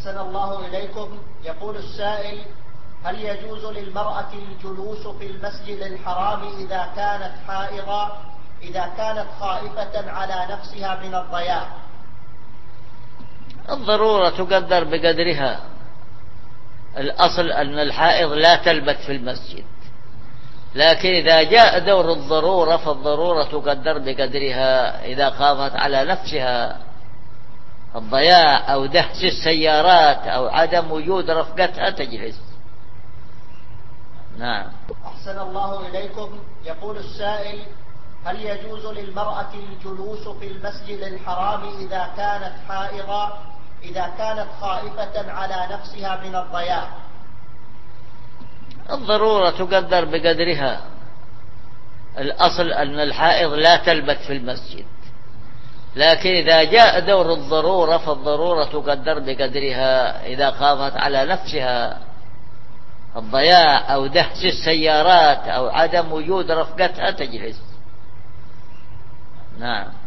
أحسن الله إليكم. يقول السائل: هل يجوز للمرأة الجلوس في المسجد الحرام إذا كانت حائضة إذا كانت خائفة على نفسها من الضياع؟ الضرورة تقدر بقدرها. الأصل أن الحائض لا تلبث في المسجد، لكن إذا جاء دور الضرورة فالضرورة تقدر بقدرها. إذا خافت على نفسها الضياع أو دهس السيارات أو عدم وجود رفقتها تجلس. نعم. أحسن الله إليكم. يقول السائل: هل يجوز للمرأة الجلوس في المسجد الحرام إذا كانت حائضة إذا كانت خائفة على نفسها من الضياع؟ الضرورة تقدر بقدرها. الأصل أن الحائض لا تلبث في المسجد، لكن إذا جاء دور الضرورة فالضرورة تقدر بقدرها. إذا خافت على نفسها الضياع أو دهس السيارات أو عدم وجود رفقتها تجلس. نعم.